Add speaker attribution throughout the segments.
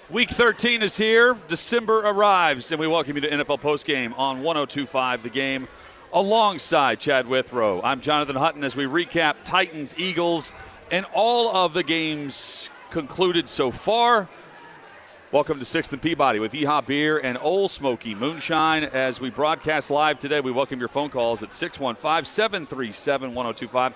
Speaker 1: Week 13 is here. December arrives, and we welcome you to NFL Postgame on 102.5 The Game alongside Chad Withrow. I'm Jonathan Hutton as we recap Titans, Eagles, and all of the games concluded so far. Welcome to 6th and Peabody with Yeehaw Beer and Ole Smoky Moonshine. As we broadcast live today, we welcome your phone calls at 615-737-1025.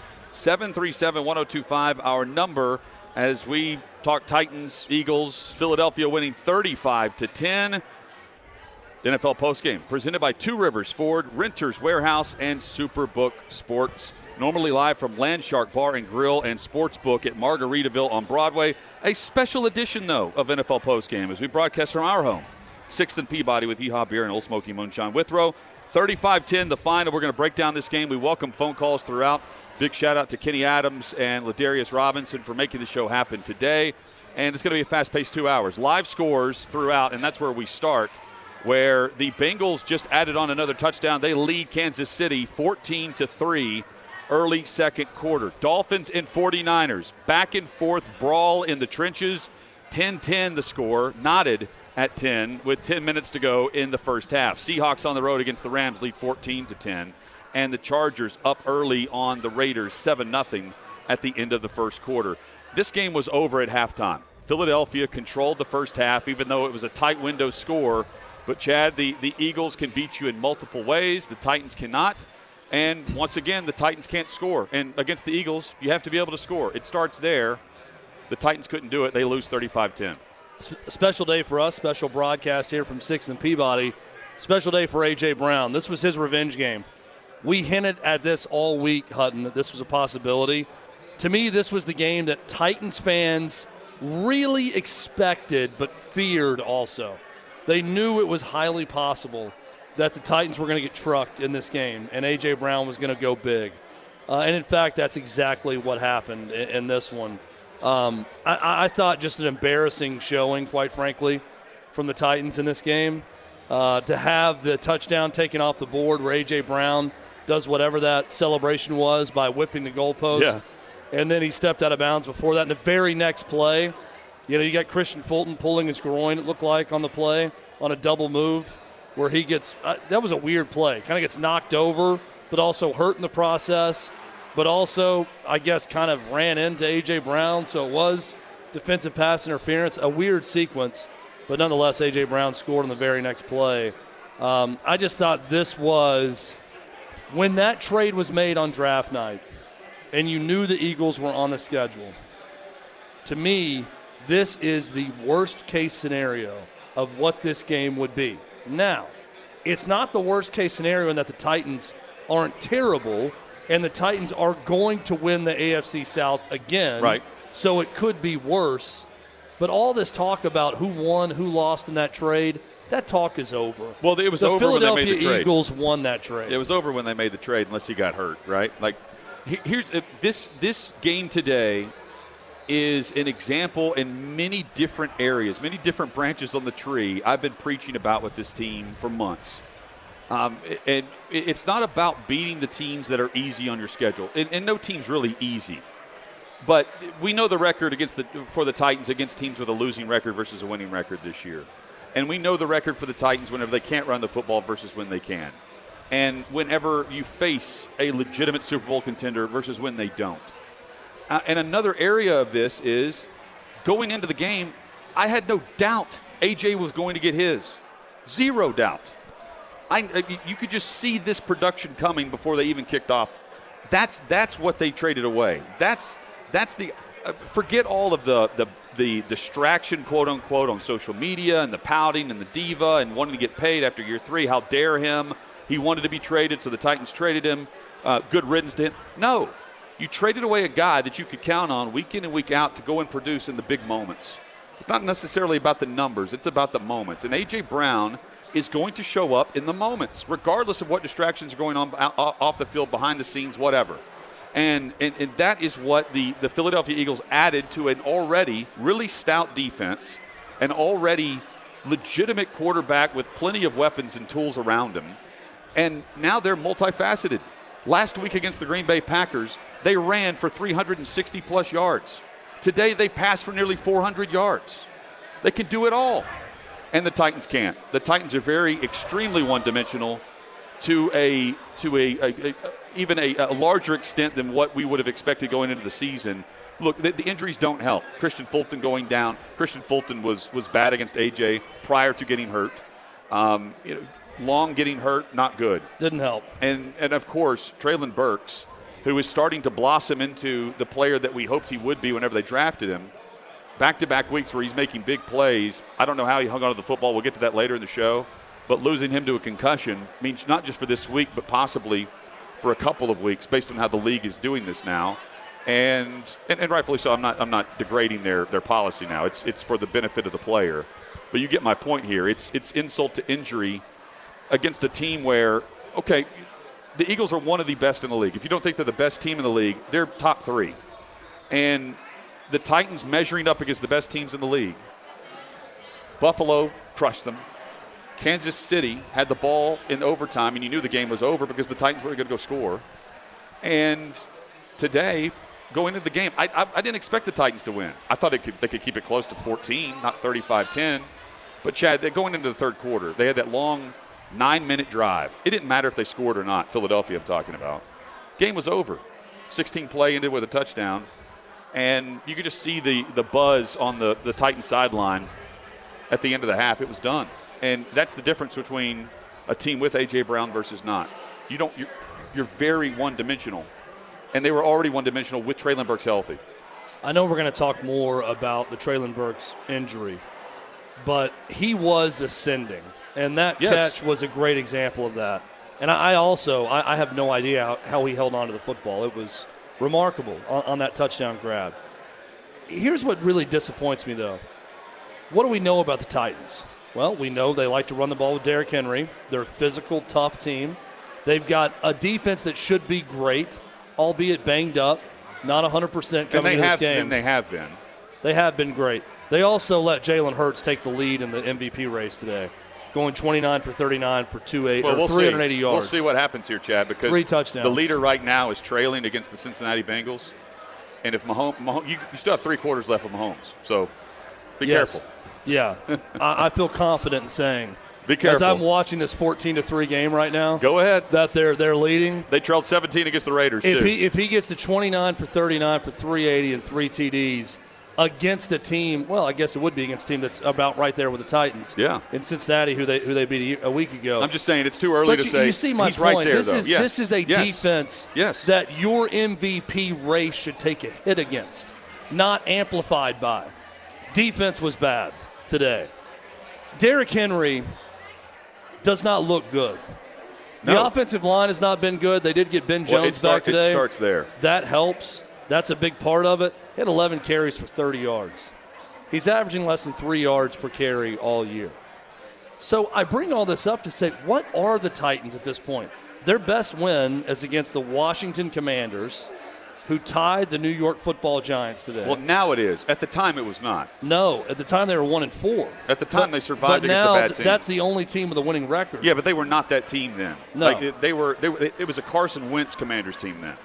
Speaker 1: 737-1025, our number as we talk Titans, Eagles, Philadelphia winning 35-10. NFL postgame presented by Two Rivers Ford, Renters Warehouse, and Superbook Sports. Normally live from Landshark Bar and Grill and Sportsbook at Margaritaville on Broadway. A special edition, though, of NFL postgame as we broadcast from our home. 6th and Peabody with Yeehaw Beer and Ole Smoky Moonshine. Withrow, 35-10, the final. We're going to break down this game. We welcome phone calls throughout. Big shout-out to Kenny Adams and Ladarius Robinson for making the show happen today. And it's going to be a fast-paced 2 hours. Live scores throughout, and that's where we start, where the Bengals just added on another touchdown. They lead Kansas City 14-3 early second quarter. Dolphins and 49ers, back and forth brawl in the trenches. 10-10 the score, knotted at 10 with 10 minutes to go in the first half. Seahawks on the road against the Rams lead 14-10. And the Chargers up early on the Raiders 7-0 at the end of the first quarter. This game was over at halftime. Philadelphia controlled the first half, even though it was a tight window score. But, Chad, the Eagles can beat you in multiple ways. The Titans cannot. And, once again, the Titans can't score. And against the Eagles, you have to be able to score. It starts there. The Titans couldn't do it. They lose 35-10.
Speaker 2: Special day for us, special broadcast here from 6th and Peabody. Special day for A.J. Brown. This was his revenge game. We hinted at this all week, Hutton, that this was a possibility. To me, this was the game that Titans fans really expected but feared also. They knew it was highly possible that the Titans were going to get trucked in this game, and A.J. Brown was going to go big. And, in fact, that's exactly what happened in this one. I thought just an embarrassing showing, quite frankly, from the Titans in this game. To have the touchdown taken off the board where A.J. Brown does whatever that celebration was by whipping the goalpost. Yeah. And then he stepped out of bounds before that. In the very next play, you got Christian Fulton pulling his groin, it looked like, on the play, on a double move where he gets that was a weird play. Kind of gets knocked over, but also hurt in the process, but also, I guess, kind of ran into A.J. Brown. So it was defensive pass interference, a weird sequence. But nonetheless, A.J. Brown scored on the very next play. I just thought this was – when that trade was made on draft night and you knew the Eagles were on the schedule, to me, this is the worst-case scenario of what this game would be. Now, it's not the worst-case scenario in that the Titans aren't terrible and the Titans are going to win the AFC South again.
Speaker 1: Right.
Speaker 2: So it could be worse. But all this talk about who won, who lost in that trade, that talk is over.
Speaker 1: Well, it was over when they made the trade.
Speaker 2: The Philadelphia Eagles won that trade.
Speaker 1: It was over when they made the trade, unless he got hurt, right? Like, here's this game today is an example in many different areas, many different branches on the tree I've been preaching about with this team for months. And it's not about beating the teams that are easy on your schedule, and no team's really easy. But we know the record for the Titans against teams with a losing record versus a winning record this year. And we know the record for the Titans whenever they can't run the football versus when they can. And whenever you face a legitimate Super Bowl contender versus when they don't. And another area of this is going into the game, I had no doubt A.J. was going to get his. Zero doubt. You could just see this production coming before they even kicked off. That's what they traded away. That's the forget all of the distraction, quote unquote, on social media and the pouting and the diva and wanting to get paid after year 3. How dare him? He wanted to be traded, so the Titans traded him. Good riddance to him. No, you traded away a guy that you could count on week in and week out to go and produce in the big moments. It's not necessarily about the numbers. It's about the moments. And A.J. Brown is going to show up in the moments, regardless of what distractions are going on off the field, behind the scenes, whatever. And that is what the Philadelphia Eagles added to an already really stout defense, an already legitimate quarterback with plenty of weapons and tools around him. And now they're multifaceted. Last week against the Green Bay Packers, they ran for 360-plus yards. Today they passed for nearly 400 yards. They can do it all. And the Titans can't. The Titans are very extremely one-dimensional to even a larger extent than what we would have expected going into the season. Look, the injuries don't help. Christian Fulton going down. Christian Fulton was bad against A.J. prior to getting hurt. Long getting hurt, not good.
Speaker 2: Didn't help.
Speaker 1: And of course, Treylon Burks, who is starting to blossom into the player that we hoped he would be whenever they drafted him. Back-to-back weeks where he's making big plays. I don't know how he hung on to the football. We'll get to that later in the show. But losing him to a concussion means not just for this week, but possibly for a couple of weeks based on how the league is doing this now. And rightfully so. I'm not degrading their policy now. It's for the benefit of the player. But you get my point here. It's insult to injury against a team where, okay, the Eagles are one of the best in the league. If you don't think they're the best team in the league, they're top 3. And the Titans measuring up against the best teams in the league. Buffalo crushed them. Kansas City had the ball in overtime, and you knew the game was over because the Titans were going to go score. And today, going into the game, I didn't expect the Titans to win. I thought they could keep it close to 14, not 35-10. But, Chad, they're going into the third quarter. They had that long 9-minute drive. It didn't matter if they scored or not, Philadelphia I'm talking about. Game was over. 16 play ended with a touchdown. And you could just see the buzz on the Titans sideline at the end of the half. It was done. And that's the difference between a team with A.J. Brown versus not. You're very one-dimensional. And they were already one-dimensional with Treylon Burks healthy.
Speaker 2: I know we're going to talk more about the Treylon Burks injury, but he was ascending. And that catch was a great example of that. And I have no idea how he held on to the football. It was remarkable on that touchdown grab. Here's what really disappoints me, though. What do we know about the Titans? Well, we know they like to run the ball with Derrick Henry. They're a physical, tough team. They've got a defense that should be great, albeit banged up, not 100% coming into this game.
Speaker 1: And they have been.
Speaker 2: They have been great. They also let Jalen Hurts take the lead in the MVP race today, going 29 for 39 for 380 yards.
Speaker 1: We'll see what happens here, Chad, because
Speaker 2: 3 touchdowns.
Speaker 1: The leader right now is trailing against the Cincinnati Bengals. And if Mahomes you still have 3 quarters left with Mahomes, so be careful.
Speaker 2: Yeah, I feel confident in saying.
Speaker 1: Be careful.
Speaker 2: As I'm watching this 14-3 game right now.
Speaker 1: Go ahead.
Speaker 2: That they're leading.
Speaker 1: They trailed 17 against the Raiders, too.
Speaker 2: If he gets to 29 for 39 for 380 and 3 TDs against a team, well, I guess it would be against a team that's about right there with the Titans.
Speaker 1: Yeah.
Speaker 2: In Cincinnati, who they beat a week ago.
Speaker 1: I'm just saying it's too early to say.
Speaker 2: You see my
Speaker 1: he's
Speaker 2: point.
Speaker 1: Right there,
Speaker 2: this is a defense that your MVP race should take a hit against, not amplified by. Defense was bad today. Derrick Henry does not look good. The offensive line has not been good. They did get Ben Jones back today.
Speaker 1: It starts there.
Speaker 2: That helps. That's a big part of it. He had 11 carries for 30 yards. He's averaging less than 3 yards per carry all year. So I bring all this up to say, what are the Titans at this point? Their best win is against the Washington Commanders, who tied the New York Football Giants today.
Speaker 1: Well, now it is. At the time, it was not.
Speaker 2: No, at the time they were 1-4.
Speaker 1: At the time, they survived against a bad team.
Speaker 2: That's the only team with a winning record.
Speaker 1: Yeah, but they were not that team then.
Speaker 2: No,
Speaker 1: it was a Carson Wentz Commanders team then.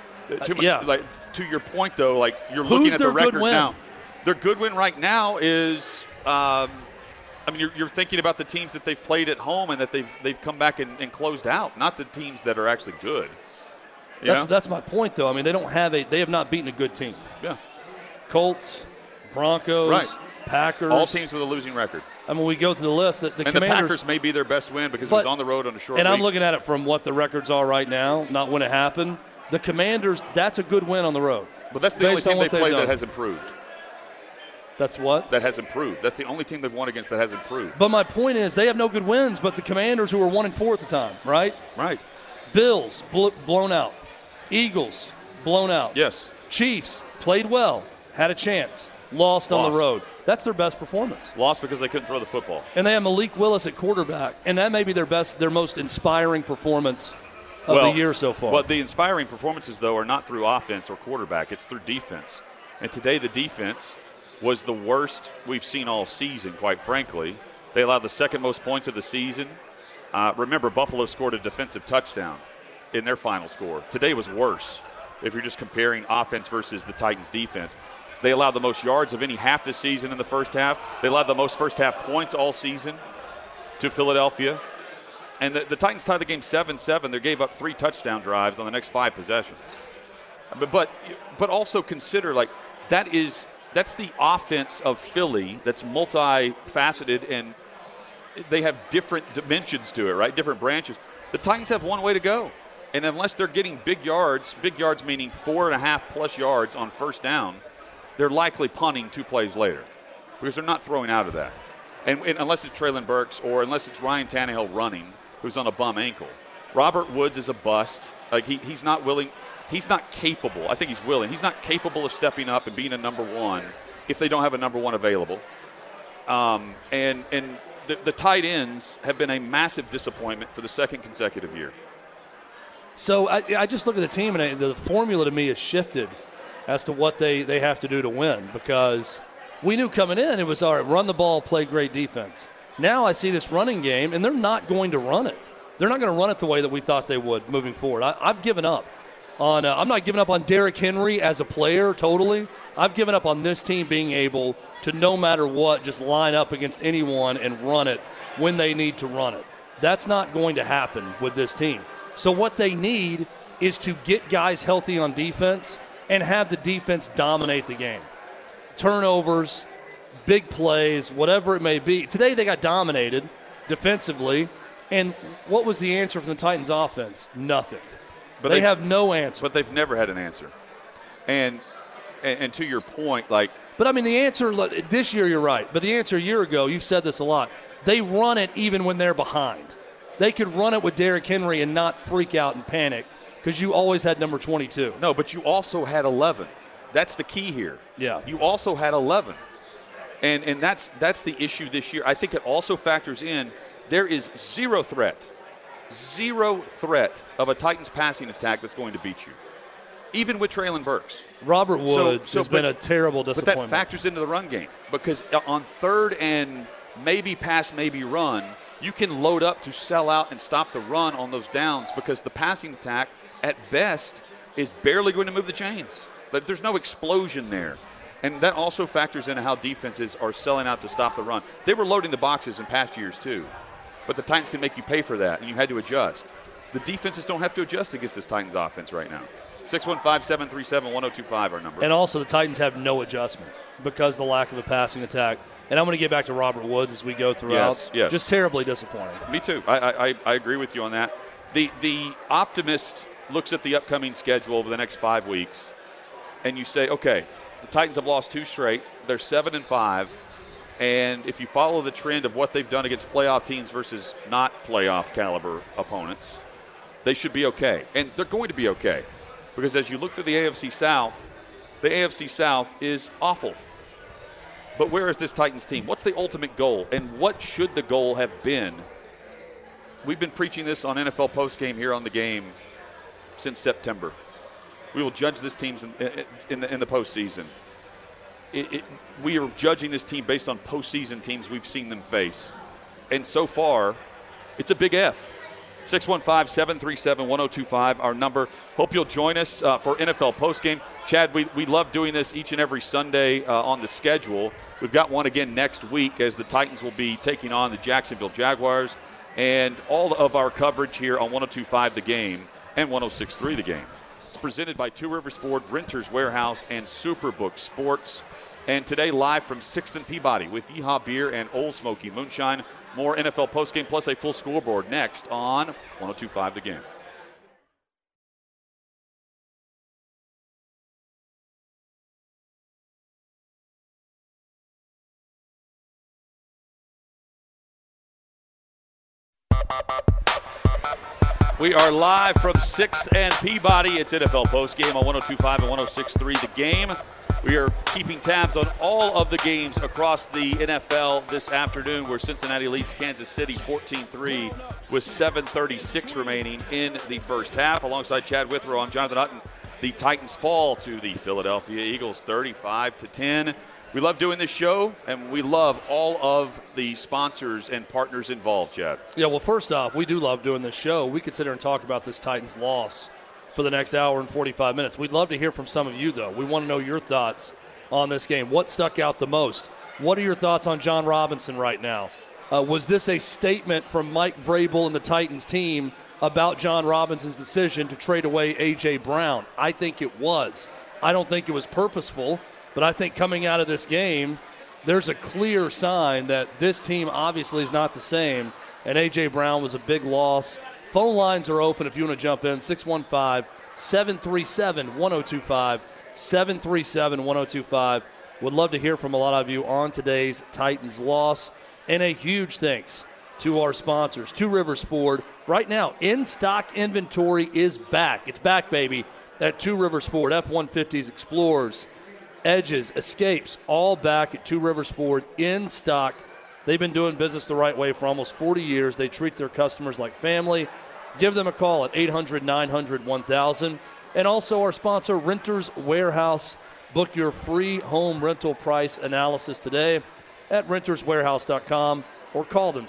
Speaker 1: To your point, though, you're looking at the record now. Their good win right now is, you're thinking about the teams that they've played at home and that they've come back and closed out, not the teams that are actually good.
Speaker 2: That's my point, though. They have not beaten a good team.
Speaker 1: Yeah.
Speaker 2: Colts, Broncos, Packers.
Speaker 1: All teams with a losing record.
Speaker 2: We go through the list. The
Speaker 1: Commanders, the Packers may be their best win because it was on the road on a short week.
Speaker 2: I'm looking at it from what the records are right now, not when it happened. The Commanders, that's a good win on the road.
Speaker 1: But that's the only team they've played that has improved.
Speaker 2: That's what?
Speaker 1: That has improved. That's the only team they've won against that has improved.
Speaker 2: But my point is they have no good wins, but the Commanders, who were 1-4 at the time, right?
Speaker 1: Right.
Speaker 2: Bills, blown out. Eagles, blown out.
Speaker 1: Yes.
Speaker 2: Chiefs, played well, had a chance, lost on the road. That's their best performance.
Speaker 1: Lost because they couldn't throw the football.
Speaker 2: And they have Malik Willis at quarterback, and that may be their most inspiring performance of the year so far.
Speaker 1: But the inspiring performances, though, are not through offense or quarterback. It's through defense. And today the defense was the worst we've seen all season, quite frankly. They allowed the second most points of the season. Remember, Buffalo scored a defensive touchdown in their final score. Today was worse if you're just comparing offense versus the Titans' defense. They allowed the most yards of any half this season in the first half. They allowed the most first-half points all season to Philadelphia. And the Titans tied the game 7-7. They gave up 3 touchdown drives on the next 5 possessions. But also consider, like, that's the offense of Philly that's multifaceted, and they have different dimensions to it, right? Different branches. The Titans have one way to go. And unless they're getting big yards meaning 4.5+ yards on first down, they're likely punting 2 plays later because they're not throwing out of that. And unless it's Treylon Burks or unless it's Ryan Tannehill running, who's on a bum ankle. Robert Woods is a bust. Like he's not willing. He's not capable. I think he's willing. He's not capable of stepping up and being a number one if they don't have a number one available. And the tight ends have been a massive disappointment for the second consecutive year.
Speaker 2: So I just look at the team, and the formula to me has shifted as to what they have to do to win, because we knew coming in it was, all right, run the ball, play great defense. Now I see this running game, and they're not going to run it. They're not going to run it the way that we thought they would moving forward. I've given up on I'm not giving up on Derrick Henry as a player totally. I've given up on this team being able to, no matter what, just line up against anyone and run it when they need to run it. That's not going to happen with this team. So what they need is to get guys healthy on defense and have the defense dominate the game. Turnovers, big plays, whatever it may be. Today they got dominated defensively, and what was the answer from the Titans offense? Nothing. But they have no answer.
Speaker 1: But they've never had an answer. And to your point, like.
Speaker 2: But, I mean, the answer this year, you're right. But the answer a year ago, you've said this a lot. They run it even when they're behind. They could run it with Derrick Henry and not freak out and panic because you always had number 22.
Speaker 1: No, but you also had 11. That's the key here.
Speaker 2: Yeah.
Speaker 1: You also had 11. And that's the issue this year. I think it also factors in there is zero threat of a Titans passing attack that's going to beat you, even with Treylon Burks.
Speaker 2: Robert Woods has been a terrible disappointment.
Speaker 1: But that factors into the run game because on third and maybe pass, maybe run, you can load up to sell out and stop the run on those downs because the passing attack, at best, is barely going to move the chains. But there's no explosion there. And that also factors into how defenses are selling out to stop the run. They were loading the boxes in past years, too. But the Titans can make you pay for that, and you had to adjust. The defenses don't have to adjust against this Titans offense right now. 615-737-1025, our number.
Speaker 2: And also the Titans have no adjustment because of the lack of a passing attack. And I'm going to get back to Robert Woods as we go throughout.
Speaker 1: Yes.
Speaker 2: Just terribly disappointing.
Speaker 1: Me too. I agree with you on that. The optimist looks at the upcoming schedule over the next 5 weeks, and you say, okay, the Titans have lost 2 straight. They're 7-5. And if you follow the trend of what they've done against playoff teams versus not playoff caliber opponents, they should be okay. And they're going to be okay. Because as you look through the AFC South is awful. But where is this Titans team? What's the ultimate goal? And what should the goal have been? We've been preaching this on NFL Postgame here on the game since September. We will judge this team in the postseason. We are judging this team based on postseason teams we've seen them face. And so far, it's a big F. 615-737-1025, our number. Hope you'll join us for NFL Postgame. Chad, we love doing this each and every Sunday on the schedule. We've got one again next week as the Titans will be taking on the Jacksonville Jaguars. And all of our coverage here on 102.5 The Game and 106.3 The Game. It's presented by Two Rivers Ford, Renters Warehouse, and Superbook Sports. And today live from 6th and Peabody with Yeehaw Beer and Old Smoky Moonshine. More NFL postgame plus a full scoreboard next on 102.5 The Game. We are live from 6th and Peabody. It's NFL postgame on 102.5 and 106.3 The Game. We are keeping tabs on all of the games across the NFL this afternoon, where Cincinnati leads Kansas City 14-3 with 7:36 remaining in the first half. Alongside Chad Withrow, I'm Jonathan Hutton. The Titans fall to the Philadelphia Eagles 35-10. We love doing this show, and we love all of the sponsors and partners involved, Chad.
Speaker 2: Yeah, well, first off, we do love doing this show. We could sit here and talk about this Titans loss for the next hour and 45 minutes. We'd love to hear from some of you, though. We want to know your thoughts on this game. What stuck out the most? What are your thoughts on John Robinson right now? Was this a statement from Mike Vrabel and the Titans team about John Robinson's decision to trade away A.J. Brown? I think it was. I don't think it was purposeful, but I think coming out of this game, there's a clear sign that this team obviously is not the same, and A.J. Brown was a big loss. Phone lines are open if you want to jump in, 615-737-1025, 737-1025. Would love to hear from a lot of you on today's Titans loss. And a huge thanks to our sponsors, Two Rivers Ford. Right now, in-stock inventory is back. It's back, baby, at Two Rivers Ford. F-150s, Explorers, Edges, Escapes, all back at Two Rivers Ford in stock. They've been doing business the right way for almost 40 years. They treat their customers like family. Give them a call at 800-900-1000. And also our sponsor, Renters Warehouse. Book your free home rental price analysis today at renterswarehouse.com or call them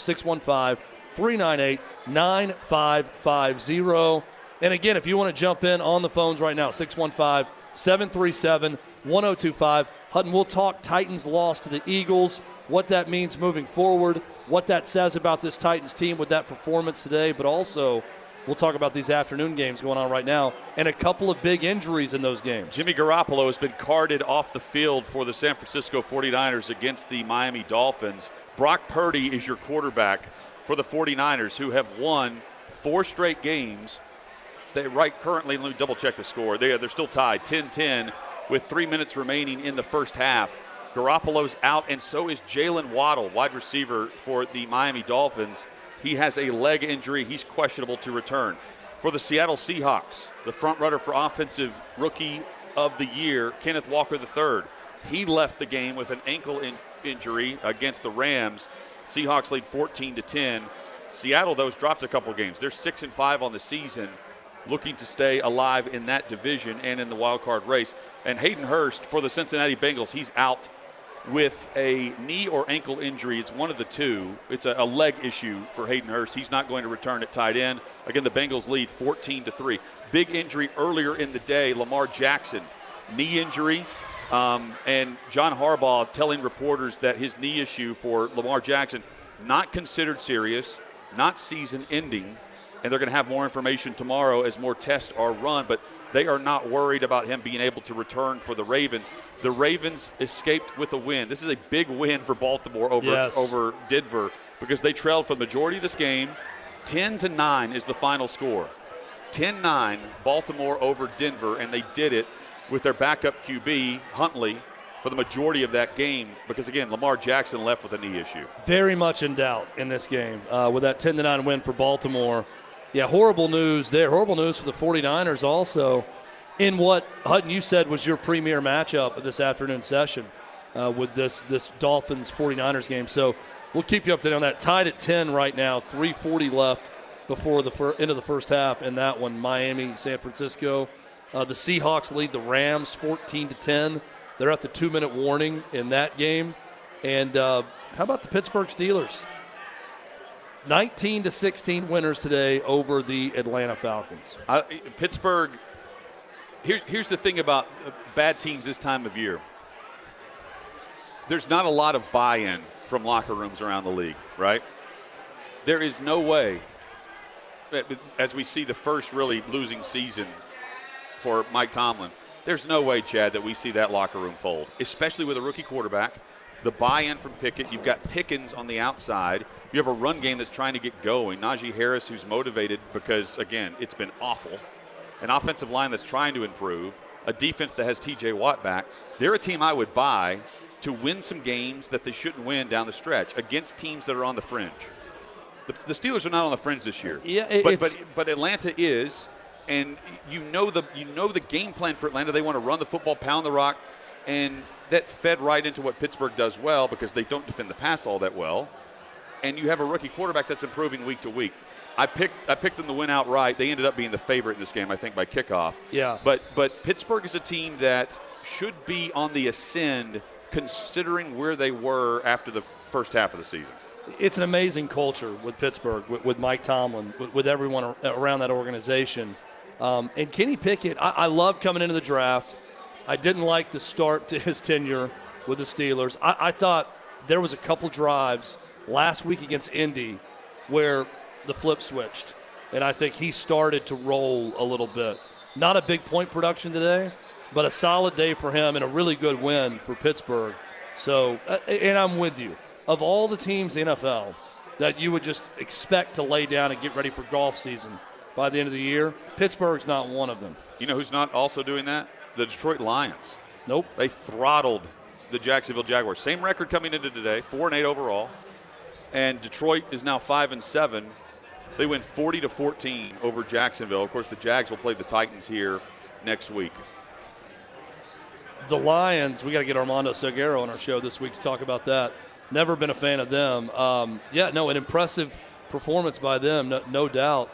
Speaker 2: 615-398-9550. And again, if you want to jump in on the phones right now, 615-737-1025. Hutton, we'll talk Titans loss to the Eagles, what that means moving forward, what that says about this Titans team with that performance today, but also we'll talk about these afternoon games going on right now and a couple of big injuries in those games.
Speaker 1: Jimmy Garoppolo has been carted off the field for the San Francisco 49ers against the Miami Dolphins. Brock Purdy is your quarterback for the 49ers, who have won 4 straight games. Currently, let me double-check the score. They're still tied, 10-10, with 3 minutes remaining in the first half. Garoppolo's out, and so is Jalen Waddle, wide receiver for the Miami Dolphins. He has a leg injury. He's questionable to return. For the Seattle Seahawks, the front-runner for Offensive Rookie of the Year, Kenneth Walker III, he left the game with an ankle injury against the Rams. Seahawks lead 14-10. Seattle, though, has dropped a couple games. They're 6-5 on the season, looking to stay alive in that division and in the wild card race. And Hayden Hurst for the Cincinnati Bengals, he's out with a knee or ankle injury. It's one of the two. It's a leg issue for Hayden Hurst. He's not going to return at tight end. Again, the Bengals lead 14-3. Big injury earlier in the day, Lamar Jackson, knee injury. And John Harbaugh telling reporters that his knee issue for Lamar Jackson, not considered serious, not season ending, and they're going to have more information tomorrow as more tests are run, but they are not worried about him being able to return for the Ravens. The Ravens escaped with a win. This is a big win for Baltimore over Denver, because they trailed for the majority of this game. 10-9 is the final score. 10-9, Baltimore over Denver, and they did it with their backup QB, Huntley, for the majority of that game, because, again, Lamar Jackson left with a knee issue.
Speaker 2: Very much in doubt in this game with that 10-9 win for Baltimore. Yeah, horrible news there. Horrible news for the 49ers also in what, Hutton, you said was your premier matchup of this afternoon session with this Dolphins-49ers game. So we'll keep you updated on that. Tied at 10 right now, 3:40 left before the end of the first half in that one, Miami, San Francisco. The Seahawks lead the Rams 14-10. They're at the 2-minute warning in that game. And how about the Pittsburgh Steelers? 19-16 winners today over the Atlanta Falcons.
Speaker 1: Pittsburgh, here's the thing about bad teams this time of year. There's not a lot of buy-in from locker rooms around the league, right? There is no way, as we see the first really losing season for Mike Tomlin, there's no way, Chad, that we see that locker room fold, especially with a rookie quarterback. The buy-in from Pickett. You've got Pickens on the outside. You have a run game that's trying to get going. Najee Harris, who's motivated because, again, it's been awful. An offensive line that's trying to improve. A defense that has T.J. Watt back. They're a team I would buy to win some games that they shouldn't win down the stretch against teams that are on the fringe. The Steelers are not on the fringe this year.
Speaker 2: Yeah,
Speaker 1: but Atlanta is, and you know the game plan for Atlanta. They want to run the football, pound the rock, and that fed right into what Pittsburgh does well, because they don't defend the pass all that well. And you have a rookie quarterback that's improving week to week. I picked them to win outright. They ended up being the favorite in this game, I think, by kickoff.
Speaker 2: Yeah.
Speaker 1: But Pittsburgh is a team that should be on the ascend, considering where they were after the first half of the season.
Speaker 2: It's an amazing culture with Pittsburgh, with Mike Tomlin, with everyone around that organization. And Kenny Pickett, I love coming into the draft. I didn't like the start to his tenure with the Steelers. I thought there was a couple drives last week against Indy where the flip switched, and I think he started to roll a little bit. Not a big point production today, but a solid day for him and a really good win for Pittsburgh. So, and I'm with you. Of all the teams in the NFL that you would just expect to lay down and get ready for golf season by the end of the year, Pittsburgh's not one of them.
Speaker 1: You know who's not also doing that? The Detroit Lions.
Speaker 2: Nope.
Speaker 1: They throttled the Jacksonville Jaguars. Same record coming into today, 4-8 overall. And Detroit is now 5-7. They win 40-14 over Jacksonville. Of course, the Jags will play the Titans here next week.
Speaker 2: The Lions, we got to get Armando Salguero on our show this week to talk about that. Never been a fan of them. An impressive performance by them, no doubt.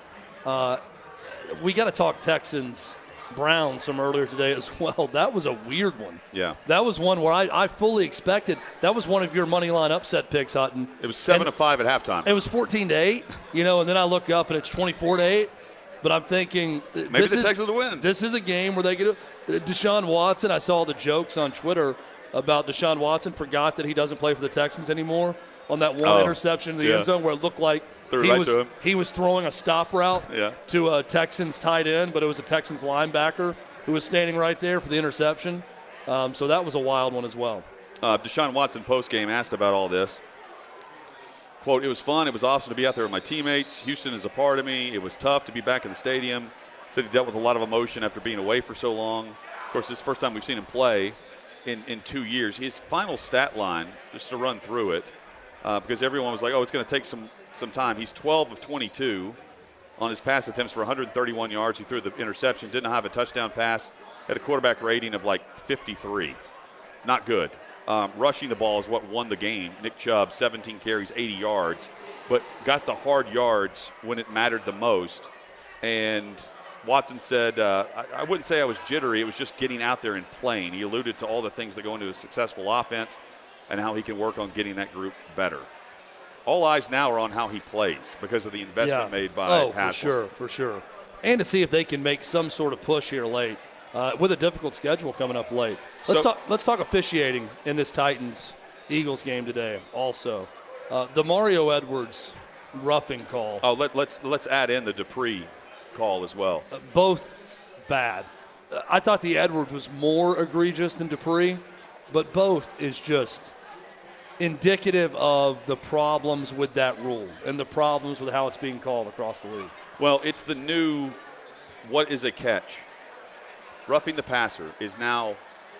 Speaker 2: We got to talk Texans. Browns some earlier today as well. That was a weird one.
Speaker 1: Yeah.
Speaker 2: That was one where I fully expected. That was one of your money line upset picks, Hutton.
Speaker 1: It was 7-5 at halftime.
Speaker 2: It was 14-8, and then I look up and it's 24-8. But I'm thinking
Speaker 1: maybe the Texans will win.
Speaker 2: This is a game where they get Deshaun Watson. I saw the jokes on Twitter about Deshaun Watson forgot that he doesn't play for the Texans anymore on that one interception in the end zone where it looked like he was throwing a stop route to a Texans tight end, but it was a Texans linebacker who was standing right there for the interception. So that was a wild one as well.
Speaker 1: Deshaun Watson postgame asked about all this. Quote, "It was fun. It was awesome to be out there with my teammates. Houston is a part of me. It was tough to be back in the stadium." Said he dealt with a lot of emotion after being away for so long. Of course, this is the first time we've seen him play in 2 years. His final stat line, just to run through it, because everyone was like, oh, it's going to take some time. He's 12 of 22 on his pass attempts for 131 yards. He threw the interception, didn't have a touchdown pass, had a quarterback rating of like 53. Not good. Rushing the ball is what won the game. Nick Chubb, 17 carries, 80 yards, but got the hard yards when it mattered the most. And Watson said, I wouldn't say I was jittery. It was just getting out there and playing. He alluded to all the things that go into a successful offense and how he can work on getting that group better. All eyes now are on how he plays because of the investment made by Haslam.
Speaker 2: For sure. And to see if they can make some sort of push here late with a difficult schedule coming up late. Let's talk officiating in this Titans-Eagles game today also. The Mario Edwards roughing call.
Speaker 1: Oh, let's add in the Dupree call as well.
Speaker 2: Both bad. I thought the Edwards was more egregious than Dupree, but both is just indicative of the problems with that rule and the problems with how it's being called across the league.
Speaker 1: Well, it's the new what is a catch. Roughing the passer is now,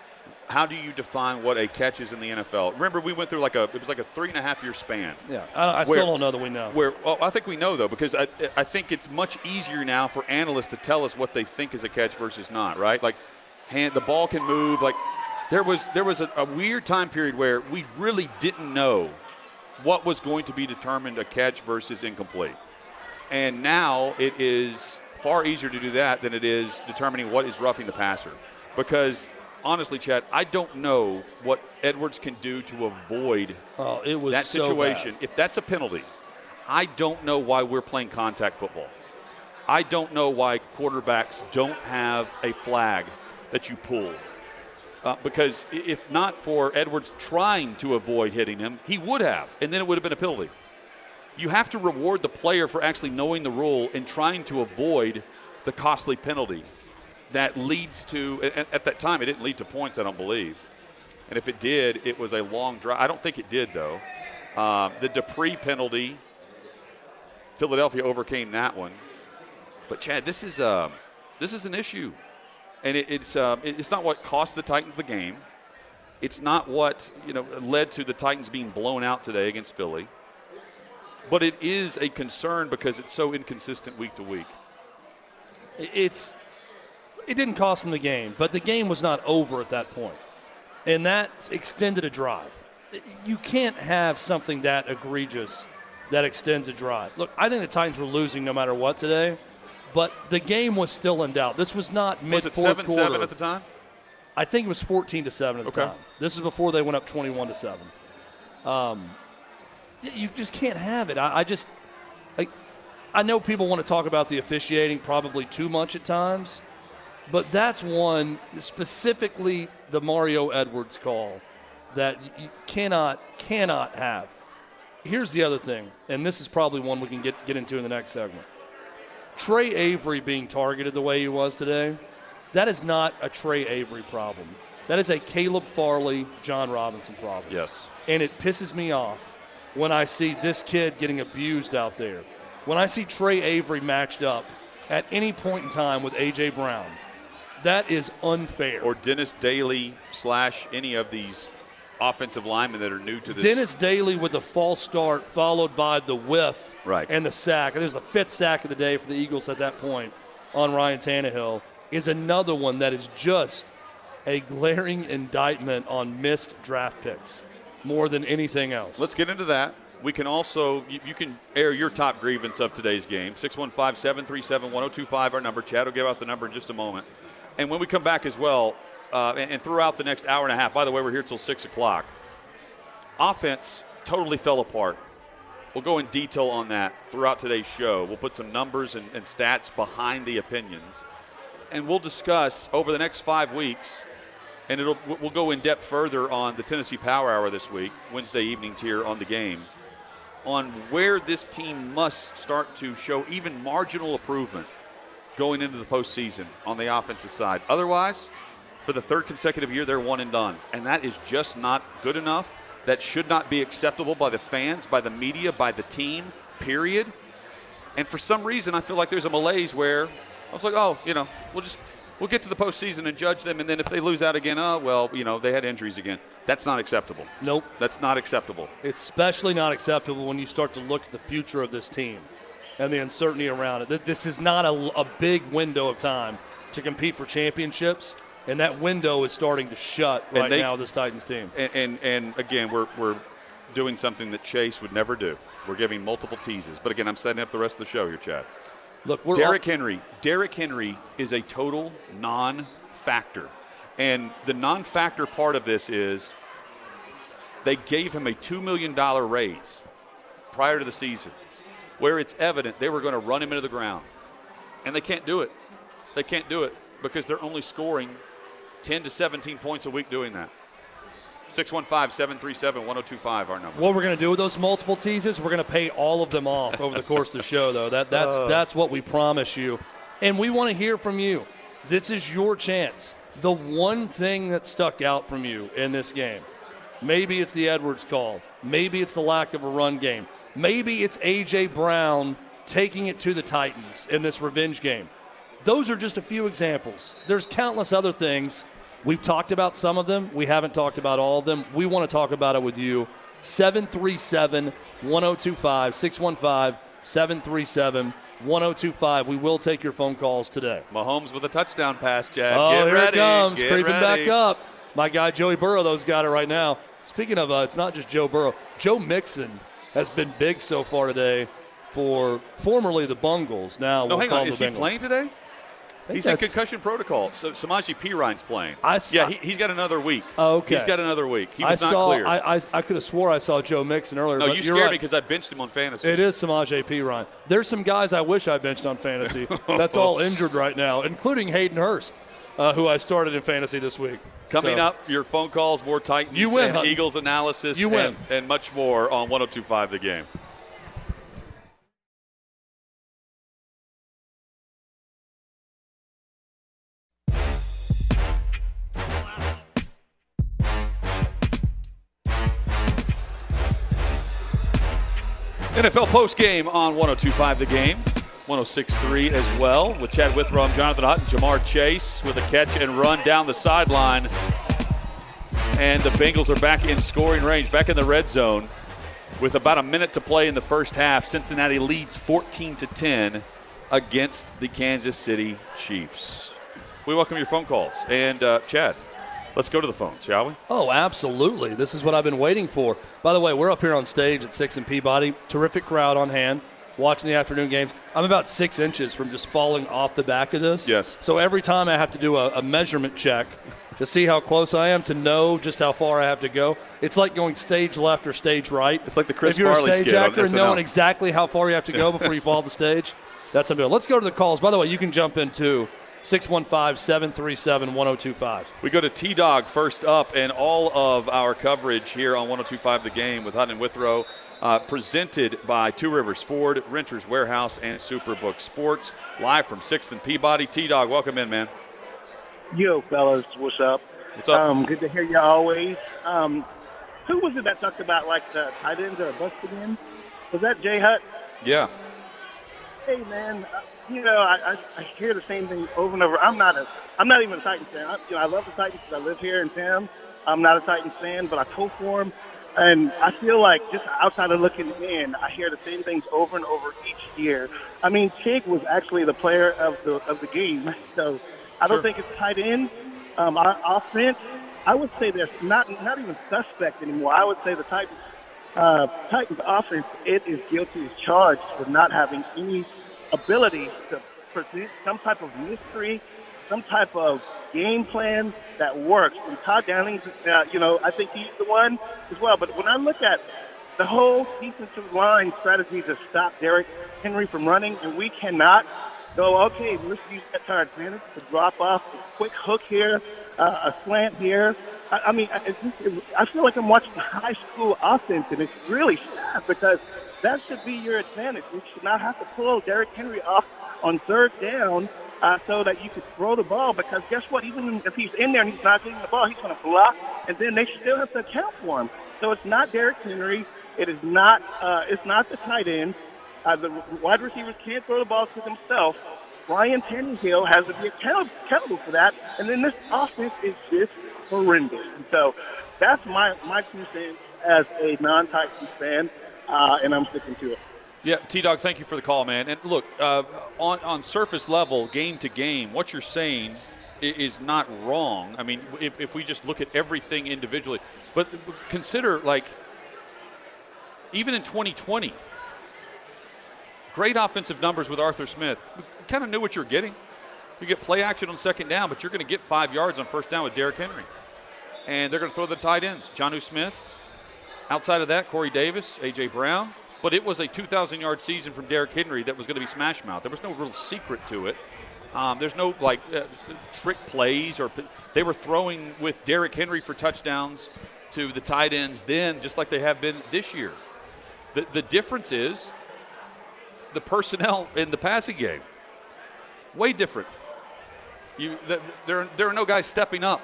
Speaker 1: how do you define what a catch is in the NFL? Remember, we went through it was like a 3.5-year span.
Speaker 2: Yeah, I still don't know that we know.
Speaker 1: I think we know, though, because I think it's much easier now for analysts to tell us what they think is a catch versus not, right? Like, the ball can move. Like, there was a weird time period where we really didn't know what was going to be determined a catch versus incomplete. And now it is far easier to do that than it is determining what is roughing the passer. Because, honestly, Chad, I don't know what Edwards can do to avoid that situation. If that's a penalty, I don't know why we're playing contact football. I don't know why quarterbacks don't have a flag that you pull. Because if not for Edwards trying to avoid hitting him, he would have, and then it would have been a penalty. You have to reward the player for actually knowing the rule and trying to avoid the costly penalty that leads to, at that time, it didn't lead to points, I don't believe. And if it did, it was a long drive. I don't think it did, though. The Dupree penalty, Philadelphia overcame that one. But, Chad, this is an issue. And it's not what cost the Titans the game. It's not what led to the Titans being blown out today against Philly. But it is a concern because it's so inconsistent week to week.
Speaker 2: It didn't cost them the game, but the game was not over at that point. And that extended a drive. You can't have something that egregious that extends a drive. Look, I think the Titans were losing no matter what today, but the game was still in doubt. This was not mid-fourth quarter.
Speaker 1: Was it 7-7 at the time?
Speaker 2: I think it was 14-7 at the time. This is before they went up 21-7. You just can't have it. I know people want to talk about the officiating probably too much at times, But that's one, specifically the Mario Edwards call, that you cannot have. Here's the other thing, and this is probably one we can get into in the next segment. Trey Avery being targeted the way he was today, that is not a Trey Avery problem. That is a Caleb Farley, John Robinson problem.
Speaker 1: Yes.
Speaker 2: And it pisses me off when I see this kid getting abused out there. When I see Trey Avery matched up at any point in time with A.J. Brown, that is unfair.
Speaker 1: Or Dennis Daly / any of these offensive linemen that are new to this.
Speaker 2: Dennis Daly with the false start followed by the whiff and the sack. And there's the 5th sack of the day for the Eagles at that point on Ryan Tannehill is another one that is just a glaring indictment on missed draft picks more than anything else.
Speaker 1: Let's get into that. We can also, you can air your top grievance of today's game. 615-737-1025, our number. Chad will give out the number in just a moment. And when we come back as well, and throughout the next hour and a half, by the way, we're here till 6 o'clock, offense totally fell apart. We'll go in detail on that throughout today's show. We'll put some numbers and stats behind the opinions. And we'll discuss over the next 5 weeks, and we'll go in depth further on the Tennessee Power Hour this week, Wednesday evenings here on The Game, on where this team must start to show even marginal improvement going into the postseason on the offensive side. Otherwise, for the 3rd consecutive year, they're one and done. And that is just not good enough. That should not be acceptable by the fans, by the media, by the team, period. And for some reason, I feel like there's a malaise where I was like, we'll get to the postseason and judge them. And then if they lose out again, they had injuries again. That's not acceptable.
Speaker 2: Nope.
Speaker 1: That's not acceptable.
Speaker 2: It's especially not acceptable when you start to look at the future of this team and the uncertainty around it. This is not a big window of time to compete for championships, and that window is starting to shut now with this Titans team.
Speaker 1: And again, we're doing something that Chase would never do. We're giving multiple teases. But again, I'm setting up the rest of the show here, Chad.
Speaker 2: Look,
Speaker 1: Derrick Henry is a total non-factor. And the non-factor part of this is they gave him a $2 million raise prior to the season, where it's evident they were going to run him into the ground. And they can't do it. They can't do it because they're only scoring 10 to 17 points a week doing that. 615-737-1025, our number.
Speaker 2: What we're going to do with those multiple teases, we're going to pay all of them off over the course of the show, though. That's what we promise you. And we want to hear from you. This is your chance. The one thing that stuck out from you in this game, maybe it's the Edwards call. Maybe it's the lack of a run game. Maybe it's A.J. Brown taking it to the Titans in this revenge game. Those are just a few examples. There's countless other things. We've talked about some of them. We haven't talked about all of them. We want to talk about it with you. 737-1025, 615-737-1025. We will take your phone calls today.
Speaker 1: Mahomes with a touchdown pass, Chad.
Speaker 2: Oh,
Speaker 1: Get
Speaker 2: here
Speaker 1: ready.
Speaker 2: it comes.
Speaker 1: Get
Speaker 2: Creeping
Speaker 1: ready.
Speaker 2: back up. My guy Joey Burrow, those got it right now. Speaking of, it's not just Joe Burrow. Joe Mixon has been big so far today for formerly the Bungles. Now
Speaker 1: No,
Speaker 2: we'll
Speaker 1: hang
Speaker 2: call
Speaker 1: on.
Speaker 2: them
Speaker 1: Is
Speaker 2: the
Speaker 1: he
Speaker 2: Bengals.
Speaker 1: playing today? He's in concussion protocol. So Samaje Perine's playing. He's got another week.
Speaker 2: Oh, okay.
Speaker 1: He's got another week. He was not cleared.
Speaker 2: I could have swore I saw Joe Mixon earlier.
Speaker 1: No,
Speaker 2: but
Speaker 1: you
Speaker 2: you're
Speaker 1: scared
Speaker 2: right.
Speaker 1: me because I benched him on fantasy.
Speaker 2: It is Samaje Perine. There's some guys I wish I benched on fantasy. That's all injured right now, including Hayden Hurst, who I started in fantasy this week.
Speaker 1: Coming up, your phone calls, more Titans
Speaker 2: You win,
Speaker 1: and
Speaker 2: Hutton.
Speaker 1: Eagles analysis,
Speaker 2: You win.
Speaker 1: and much more on 102.5 The Game. NFL postgame on 102.5 The Game, 106.3 as well, with Chad Withrow, Jonathan Hutton, Jamar Chase with a catch and run down the sideline. And the Bengals are back in scoring range, back in the red zone. With about a minute to play in the first half, Cincinnati leads 14-10 against the Kansas City Chiefs. We welcome your phone calls. And, Chad, let's go to the phones, shall we?
Speaker 2: Oh, absolutely. This is what I've been waiting for. By the way, we're up here on stage at 6 and Peabody. Terrific crowd on hand watching the afternoon games. I'm about 6 inches from just falling off the back of this.
Speaker 1: Yes.
Speaker 2: So every time I have to do a measurement check to see how close I am, to know just how far I have to go, it's like going stage left or stage right.
Speaker 1: It's like the Chris
Speaker 2: If you're
Speaker 1: Farley
Speaker 2: a stage
Speaker 1: skit on
Speaker 2: actor and
Speaker 1: SNL.
Speaker 2: knowing exactly how far you have to go before you fall off the stage, that's what I'm doing. Let's go to the calls. By the way, you can jump in too 615-737-1025.
Speaker 1: We go to T-Dog first up, and all of our coverage here on 102.5 The Game with Hutton and Withrow, presented by Two Rivers Ford, Renters Warehouse, and Superbook Sports, live from 6th and Peabody. T-Dog, welcome in, man.
Speaker 3: Yo, fellas, what's up?
Speaker 1: What's up?
Speaker 3: Good to hear you always. Who was it that talked about, like, the tight ends are busted in? Was that Jay Hutt?
Speaker 1: Yeah.
Speaker 3: Hey, man, I hear the same thing over and over. I'm not even a Titans fan. I love the Titans because I live here in town. I'm not a Titans fan, but I pull for them. And I feel like just outside of looking in, I hear the same things over and over each year. I mean, Chig was actually the player of the game, so I don't think it's tight end. Our offense, I would say they're not even suspect anymore. I would say the Titans offense, it is guilty as charged with not having any ability to present some type of mystery, some type of game plan that works. And Todd Downing, I think he's the one as well. But when I look at the whole defensive line strategy to stop Derrick Henry from running, and we cannot go, okay, let's use that to our advantage to drop off a quick hook here, a slant here. I mean, I feel like I'm watching high school offense, and it's really sad because that should be your advantage. You should not have to pull Derrick Henry off on third down so that you could throw the ball, because guess what? Even if he's in there and he's not getting the ball, he's going to block, and then they still have to account for him. So it's not Derrick Henry. It is not. It's not the tight end. The wide receivers can't throw the ball to themselves. Ryan Tannehill has to be accountable for that, and then this offense is just horrendous. And so that's my 2 cents as a non-Titans fan, and I'm sticking to it.
Speaker 1: Yeah, T-Dog, thank you for the call, man. And look, on surface level, game to game, what you're saying is not wrong. I mean, if we just look at everything individually. But consider, like, even in 2020, great offensive numbers with Arthur Smith. We kind of knew what you're getting. You get play action on second down, but you're going to get 5 yards on first down with Derrick Henry. And they're going to throw the tight ends. Jonnu Smith. Outside of that, Corey Davis, A.J. Brown. But it was a 2,000-yard season from Derrick Henry that was going to be smash mouth. There was no real secret to it. There's no, trick plays. They were throwing with Derrick Henry for touchdowns to the tight ends then, just like they have been this year. The difference is the personnel in the passing game. Way different. There are no guys stepping up.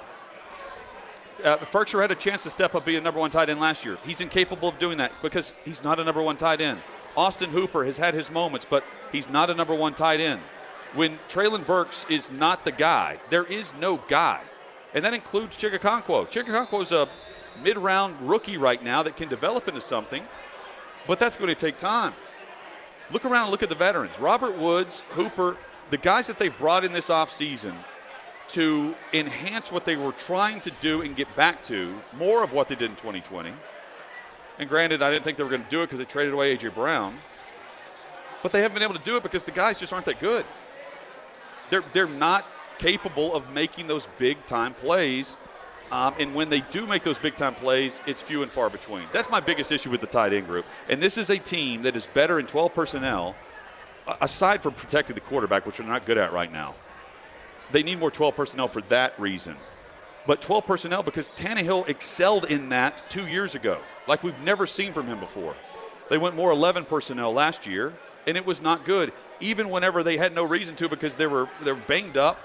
Speaker 1: Ferkser had a chance to step up, be a number 1 tight end last year. He's incapable of doing that because he's not a number 1 tight end. Austin Hooper has had his moments, but he's not a number 1 tight end. When Treylon Burks is not the guy, there is no guy. And that includes Chig Okonkwo. Chig Okonkwo is a mid-round rookie right now that can develop into something, but that's going to take time. Look around and look at the veterans. Robert Woods, Hooper, the guys that they've brought in this offseason to enhance what they were trying to do and get back to more of what they did in 2020. And granted, I didn't think they were going to do it because they traded away A.J. Brown. But they haven't been able to do it because the guys just aren't that good. They're not capable of making those big-time plays. And when they do make those big-time plays, it's few and far between. That's my biggest issue with the tight end group. And this is a team that is better in 12 personnel, aside from protecting the quarterback, which they're not good at right now. They need more 12 personnel for that reason. But 12 personnel because Tannehill excelled in that 2 years ago, like we've never seen from him before. They went more 11 personnel last year, and it was not good, even whenever they had no reason to because they were banged up.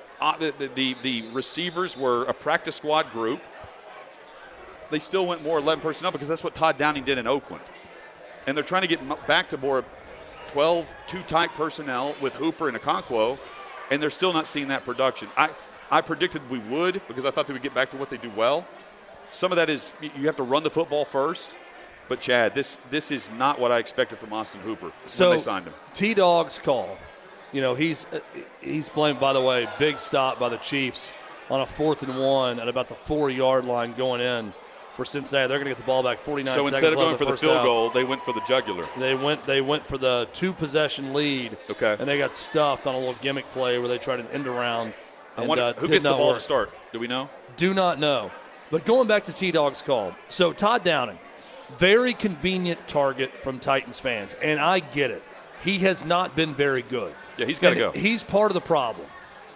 Speaker 1: The receivers were a practice squad group. They still went more 11 personnel because that's what Todd Downing did in Oakland. And they're trying to get back to more 12 two-tight personnel with Hooper and Okonkwo, and they're still not seeing that production. I predicted we would because I thought they would get back to what they do well. Some of that is you have to run the football first. But, Chad, this is not what I expected from Austin Hooper when they signed him.
Speaker 2: T-Dog's call. You know, he's blamed, by the way, big stop by the Chiefs on a 4th and 1 at about the 4-yard line going in for Cincinnati. They're going to get the ball back 49 seconds left.
Speaker 1: So instead of going for the field goal, they went for the jugular.
Speaker 2: They went for the 2-possession lead.
Speaker 1: Okay.
Speaker 2: And they got stuffed on a little gimmick play where they tried an end around.
Speaker 1: Who gets the ball to start? Do we know?
Speaker 2: Do not know. But going back to T-Dog's call. So Todd Downing, very convenient target from Titans fans, and I get it. He has not been very good.
Speaker 1: Yeah, he's got to go.
Speaker 2: He's part of the problem.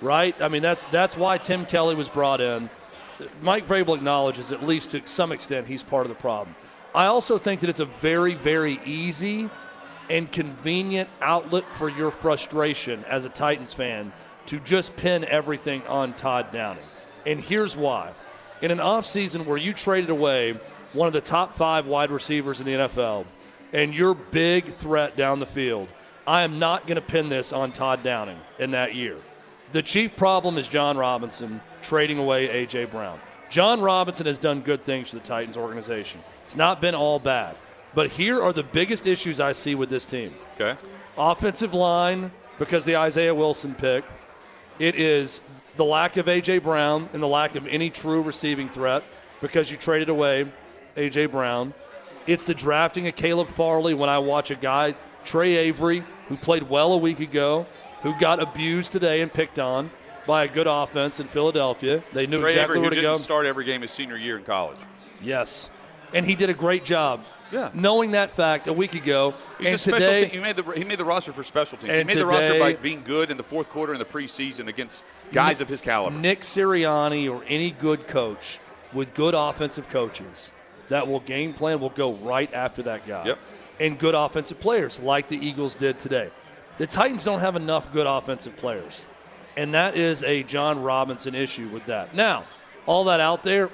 Speaker 2: right? I mean, that's why Tim Kelly was brought in. Mike Vrabel acknowledges, at least to some extent, he's part of the problem. I also think that it's a very, very easy and convenient outlet for your frustration as a Titans fan to just pin everything on Todd Downing. And here's why. In an offseason where you traded away one of the top 5 wide receivers in the NFL and your big threat down the field, I am not going to pin this on Todd Downing in that year. The chief problem is John Robinson trading away A.J. Brown. John Robinson has done good things for the Titans organization. It's not been all bad. But here are the biggest issues I see with this team.
Speaker 1: Okay.
Speaker 2: Offensive line, because the Isaiah Wilson pick. It is the lack of A.J. Brown and the lack of any true receiving threat because you traded away A.J. Brown. It's the drafting of Caleb Farley when I watch a guy, Trey Avery, who played well a week ago, who got abused today and picked on by a good offense in Philadelphia. They knew
Speaker 1: Trey
Speaker 2: exactly
Speaker 1: Avery,
Speaker 2: where to
Speaker 1: who
Speaker 2: go.
Speaker 1: didn't start every game his senior year in college.
Speaker 2: Yes. And he did a great job.
Speaker 1: Yeah.
Speaker 2: Knowing that fact a week ago.
Speaker 1: He's
Speaker 2: and
Speaker 1: a special
Speaker 2: today,
Speaker 1: team. He made the roster for special teams. He
Speaker 2: and
Speaker 1: made the roster
Speaker 2: today-
Speaker 1: by being good in the fourth quarter in the preseason against guys of his caliber.
Speaker 2: Nick Sirianni or any good coach with good offensive coaches that will game plan will go right after that guy.
Speaker 1: Yep.
Speaker 2: And good offensive players like the Eagles did today. The Titans don't have enough good offensive players. And that is a John Robinson issue with that. Now, all that out there,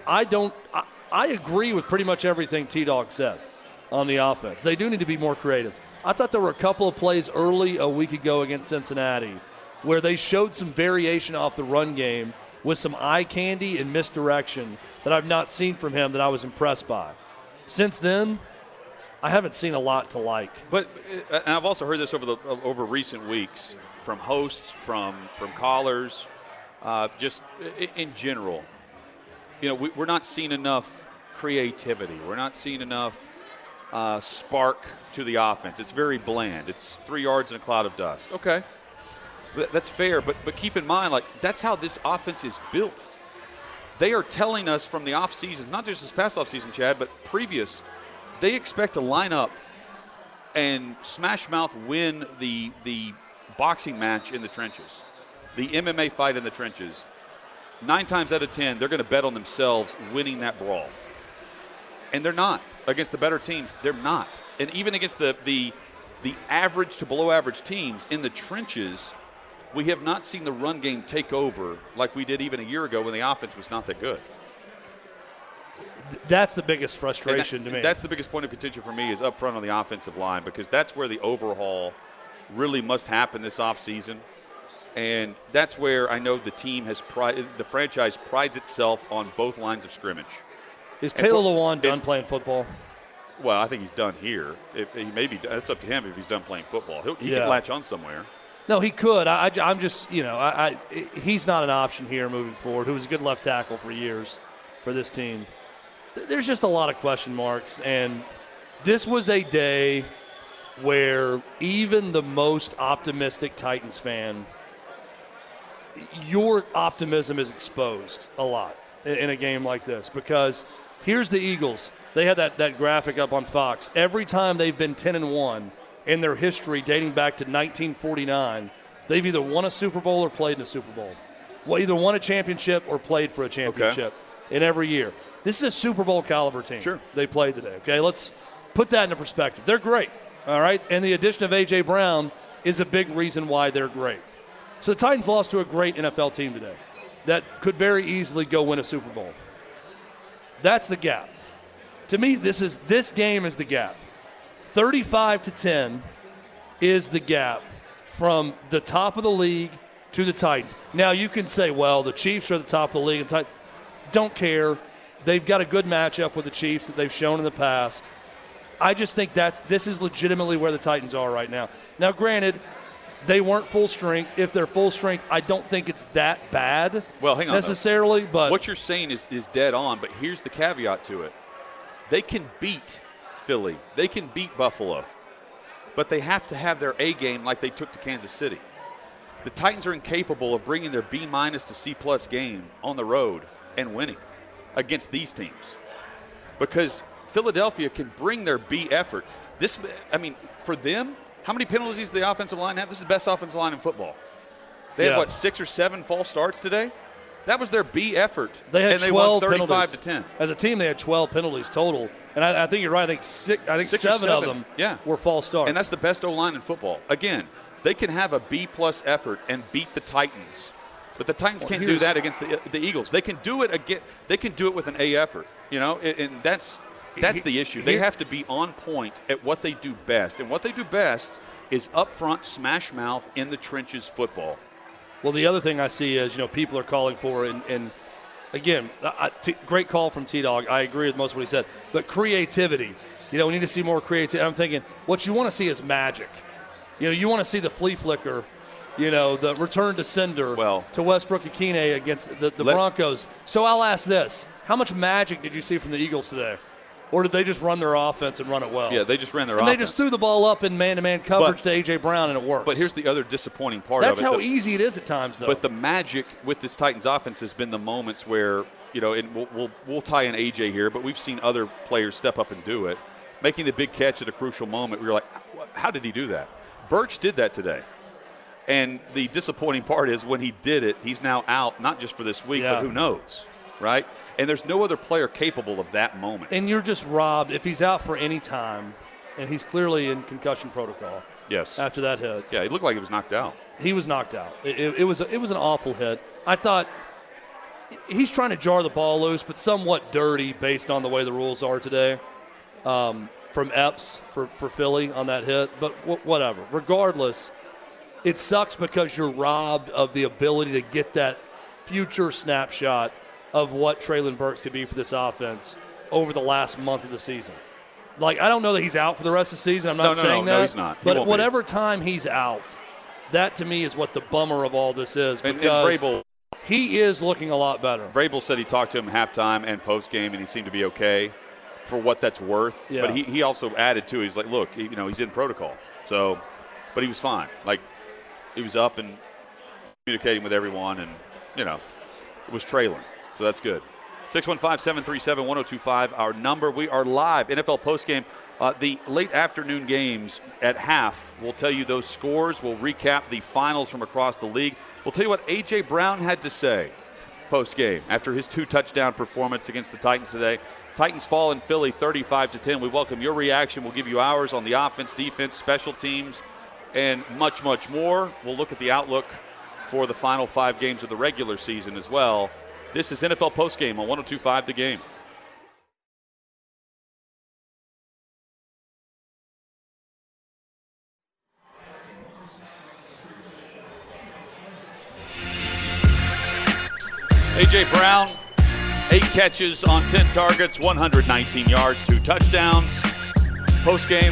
Speaker 2: I agree with pretty much everything T-Dog said on the offense. They do need to be more creative. I thought there were a couple of plays early a week ago against Cincinnati where they showed some variation off the run game with some eye candy and misdirection that I've not seen from him that I was impressed by. Since then, I haven't seen a lot to like.
Speaker 1: But and I've also heard this over recent weeks from hosts, from callers, just in general. You know, we're not seeing enough creativity. We're not seeing enough spark to the offense. It's very bland. It's 3 yards in a cloud of dust. Okay, that's fair. But keep in mind, like, that's how this offense is built. They are telling us from the off seasons, not just this past off season, Chad, but previous. They expect to line up and smash mouth win the boxing match in the trenches, the MMA fight in the trenches. 9 times out of 10, they're going to bet on themselves winning that brawl. And they're not. Against the better teams, they're not. And even against the average to below average teams in the trenches, we have not seen the run game take over like we did even a year ago when the offense was not that good.
Speaker 2: That's the biggest frustration to me.
Speaker 1: That's the biggest point of contention for me is up front on the offensive line, because that's where the overhaul really must happen this offseason. And that's where I know the team the franchise prides itself on both lines of scrimmage.
Speaker 2: Is Taylor Lewan done playing football?
Speaker 1: Well, I think he's done here. He may be. That's up to him if he's done playing football. He can latch on somewhere.
Speaker 2: No, he could. I'm just, he's not an option here moving forward. Who was a good left tackle for years for this team. There's just a lot of question marks, and this was a day where even the most optimistic Titans fan, your optimism is exposed a lot in a game like this, because here's the Eagles. They had that graphic up on Fox. Every time they've been 10-1 in their history dating back to 1949, they've either won a Super Bowl or played in a Super Bowl. Well, either won a championship or played for a championship in every year. This is a Super Bowl caliber team.
Speaker 1: Sure.
Speaker 2: They played today, okay? Let's put that into perspective. They're great, all right? And the addition of A.J. Brown is a big reason why they're great. So the Titans lost to a great NFL team today that could very easily go win a Super Bowl. That's the gap. To me, this game is the gap. 35-10 is the gap from the top of the league to the Titans. Now, you can say, well, the Chiefs are the top of the league. And don't care. They've got a good matchup with the Chiefs that they've shown in the past. I just think this is legitimately where the Titans are right now. Now, granted, they weren't full strength. If they're full strength, I don't think it's that bad.
Speaker 1: Well, hang on.
Speaker 2: Necessarily, but
Speaker 1: what you're saying is dead on, but here's the caveat to it. They can beat Philly. They can beat Buffalo. But they have to have their A game like they took to Kansas City. The Titans are incapable of bringing their B- to C+ game on the road and winning against these teams, because Philadelphia can bring their B effort. For them, how many penalties does the offensive line have? This is the best offensive line in football. They had, what, 6 or 7 false starts today? That was their B effort.
Speaker 2: They had
Speaker 1: and
Speaker 2: 12
Speaker 1: they won 35
Speaker 2: penalties.
Speaker 1: to 10.
Speaker 2: As a team, they had 12 penalties total. And I think you're right. I think
Speaker 1: 6 or
Speaker 2: 7 of them were false starts.
Speaker 1: And that's the best O-line in football. Again, they can have a B-plus effort and beat the Titans. But the Titans can't do that against the Eagles. They can do it again. They can do it with an A effort, and that's the issue. They have to be on point at what they do best. And what they do best is up front, smash mouth, in the trenches football.
Speaker 2: Well, the other thing I see is, people are calling for, and again, great call from T-Dog. I agree with most of what he said. But creativity. We need to see more creativity. I'm thinking what you want to see is magic. You want to see the flea flicker, the return to sender to Westbrook-Akine against the Broncos. So I'll ask this. How much magic did you see from the Eagles today? Or did they just run their offense and run it well?
Speaker 1: Yeah, they just ran their
Speaker 2: offense.
Speaker 1: offense.
Speaker 2: They just threw the ball up in man-to-man coverage to A.J. Brown, and it worked.
Speaker 1: But here's the other disappointing part
Speaker 2: of it. That's how
Speaker 1: easy
Speaker 2: it is at times, though.
Speaker 1: But the magic with this Titans offense has been the moments where, and we'll tie in A.J. here, but we've seen other players step up and do it. Making the big catch at a crucial moment, we were like, how did he do that? Birch did that today. And the disappointing part is when he did it, he's now out, not just for this week, but who knows, right? And there's no other player capable of that moment.
Speaker 2: And you're just robbed if he's out for any time, and he's clearly in concussion protocol.
Speaker 1: Yes.
Speaker 2: After that hit.
Speaker 1: Yeah, he looked like he was knocked out.
Speaker 2: He was knocked out. It was an awful hit. I thought he's trying to jar the ball loose, but somewhat dirty based on the way the rules are today from Epps for Philly on that hit. But whatever. Regardless, it sucks because you're robbed of the ability to get that future snapshot of what Treylon Burks could be for this offense over the last month of the season. Like, I don't know that he's out for the rest of the season. I'm not saying that.
Speaker 1: No, he's not.
Speaker 2: But whatever time he's out, that to me is what the bummer of all this is.
Speaker 1: And
Speaker 2: Vrabel, he is looking a lot better.
Speaker 1: Vrabel said he talked to him halftime and postgame, and he seemed to be okay for what that's worth.
Speaker 2: Yeah.
Speaker 1: But he also added, too, he's like, look, he's in protocol. So, but he was fine. Like, he was up and communicating with everyone, and, it was Treylon. So that's good. 615-737-1025, our number. We are live, NFL postgame. The late afternoon games at half, we'll tell you those scores. We'll recap the finals from across the league. We'll tell you what A.J. Brown had to say postgame after his 2-touchdown performance against the Titans today. Titans fall in Philly 35-10. We welcome your reaction. We'll give you ours on the offense, defense, special teams, and much, much more. We'll look at the outlook for the final 5 games of the regular season as well. This is NFL Postgame on 102.5 The Game. A.J. Brown, 8 catches on 10 targets, 119 yards, 2 touchdowns. Postgame,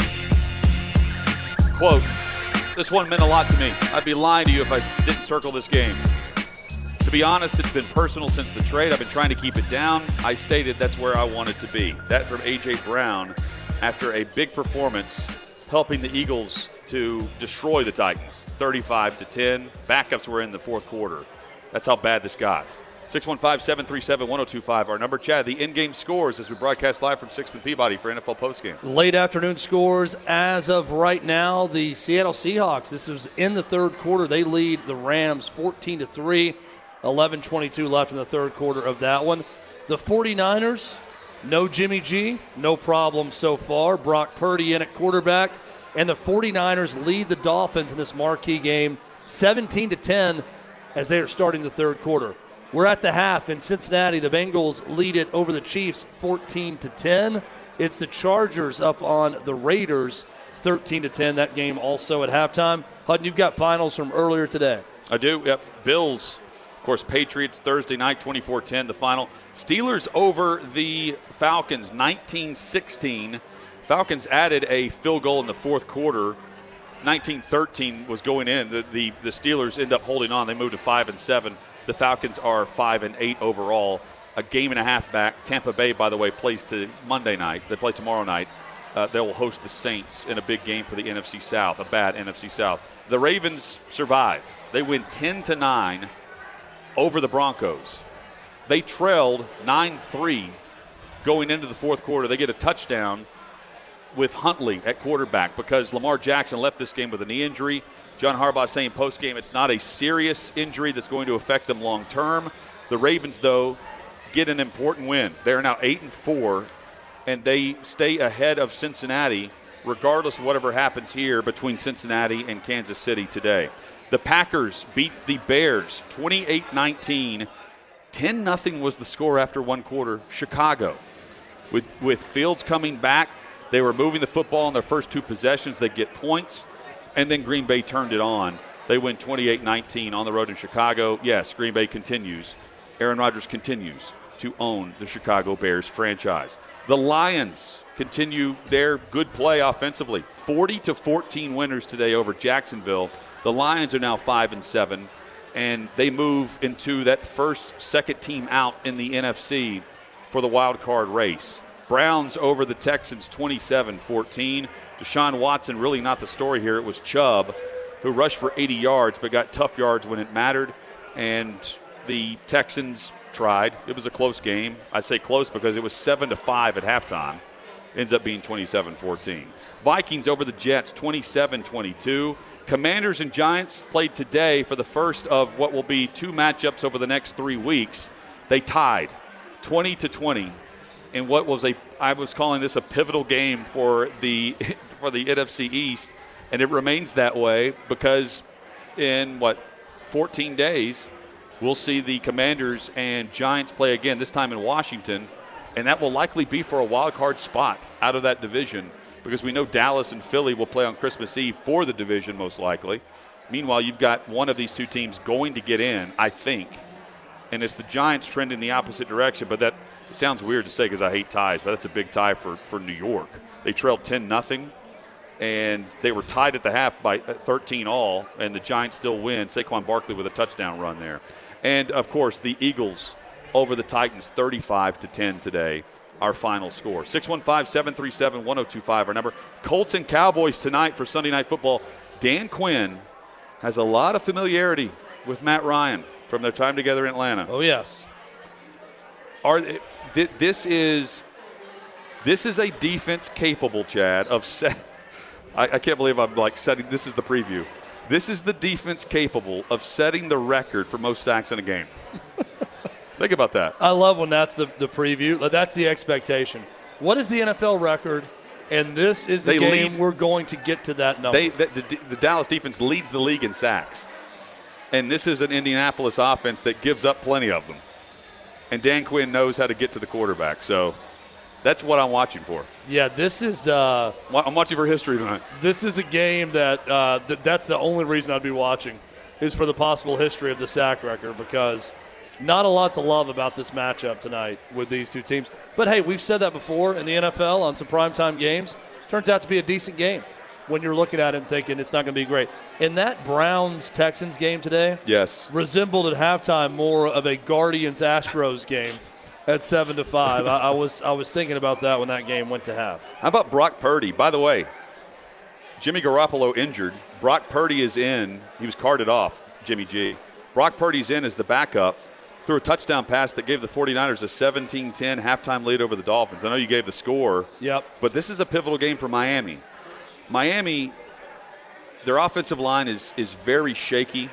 Speaker 1: quote, this one meant a lot to me. I'd be lying to you if I didn't circle this game. To be honest, it's been personal since the trade. I've been trying to keep it down. I stated that's where I wanted to be. That from A.J. Brown after a big performance helping the Eagles to destroy the Titans, 35-10. Backups were in the fourth quarter. That's how bad this got. 615-737-1025, our number. Chad, the in-game scores as we broadcast live from 6th and Peabody for NFL Postgame.
Speaker 2: Late afternoon scores as of right now. The Seattle Seahawks, this is in the third quarter. They lead the Rams 14-3. 11:22 left in the third quarter of that one. The 49ers, no Jimmy G, no problem so far. Brock Purdy in at quarterback. And the 49ers lead the Dolphins in this marquee game 17-10 as they are starting the third quarter. We're at the half in Cincinnati. The Bengals lead it over the Chiefs 14-10. It's the Chargers up on the Raiders 13-10. That game also at halftime. Hutton, you've got finals from earlier today.
Speaker 1: I do. Yep. Bills. Of course, Patriots Thursday night, 24-10, the final. Steelers over the Falcons, 19-16. Falcons added a field goal in the fourth quarter. 19-13 was going in. The Steelers end up holding on. They moved to 5-7. The Falcons are 5-8 overall. A game and a half back. Tampa Bay, by the way, plays to Monday night. They play tomorrow night. They will host the Saints in a big game for the NFC South, a bad NFC South. The Ravens survive. They win 10-9 over the Broncos. They trailed 9-3 going into the fourth quarter. They get a touchdown with Huntley at quarterback because Lamar Jackson left this game with a knee injury. John Harbaugh saying post-game it's not a serious injury that's going to affect them long term. The Ravens, though, get an important win. They're now 8-4, and they stay ahead of Cincinnati regardless of whatever happens here between Cincinnati and Kansas City today. The Packers beat the Bears 28-19. 10-0 was the score after one quarter. Chicago. With Fields coming back, they were moving the football in their first two possessions. They get points, and then Green Bay turned it on. They win 28-19 on the road in Chicago. Yes, Green Bay continues. Aaron Rodgers continues to own the Chicago Bears franchise. The Lions continue their good play offensively. 40-14 winners today over Jacksonville. The Lions are now 5-7, and they move into that second team out in the NFC for the wild card race. Browns over the Texans 27-14. Deshaun Watson really not the story here. It was Chubb who rushed for 80 yards but got tough yards when it mattered, and the Texans tried. It was a close game. I say close because it was 7-5 at halftime. Ends up being 27-14. Vikings over the Jets 27-22. Commanders and Giants played today for the first of what will be two matchups over the next 3 weeks. They tied 20-20 in what was I was calling this a pivotal game for the NFC East, and it remains that way because in 14 days we'll see the Commanders and Giants play again, this time in Washington, and that will likely be for a wild card spot out of that division because we know Dallas and Philly will play on Christmas Eve for the division most likely. Meanwhile, you've got one of these two teams going to get in, I think, and it's the Giants trending the opposite direction, but that it sounds weird to say because I hate ties, but that's a big tie for New York. They trailed 10-0, and they were tied at the half by 13 all, and the Giants still win. Saquon Barkley with a touchdown run there. And, of course, the Eagles over the Titans 35-10 today, our final score. 615-737-1025, our number. Colts and Cowboys tonight for Sunday Night Football. Dan Quinn has a lot of familiarity with Matt Ryan from their time together in Atlanta.
Speaker 2: Oh, yes.
Speaker 1: This is a defense capable, Chad, of I can't believe I'm setting – this is the preview. This is the defense capable of setting the record for most sacks in a game. Think about that.
Speaker 2: I love when that's the preview. That's the expectation. What is the NFL record? And this is the game we're going to get to that number.
Speaker 1: The Dallas defense leads the league in sacks. And this is an Indianapolis offense that gives up plenty of them. And Dan Quinn knows how to get to the quarterback. So that's what I'm watching for.
Speaker 2: Yeah, this is
Speaker 1: I'm watching for history tonight.
Speaker 2: This is a game that that's the only reason I'd be watching is for the possible history of the sack record because not a lot to love about this matchup tonight with these two teams. But, hey, we've said that before in the NFL on some primetime games. Turns out to be a decent game when you're looking at it and thinking it's not going to be great. And that Browns-Texans game today resembled at halftime more of a Guardians-Astros game at 7-5. I was thinking about that when that game went to half.
Speaker 1: How about Brock Purdy? By the way, Jimmy Garoppolo injured. Brock Purdy is in. He was carted off, Jimmy G. Brock Purdy's in as the backup. Threw a touchdown pass that gave the 49ers a 17-10 halftime lead over the Dolphins. I know you gave the score.
Speaker 2: Yep.
Speaker 1: But this is a pivotal game for Miami. Miami, their offensive line is very shaky.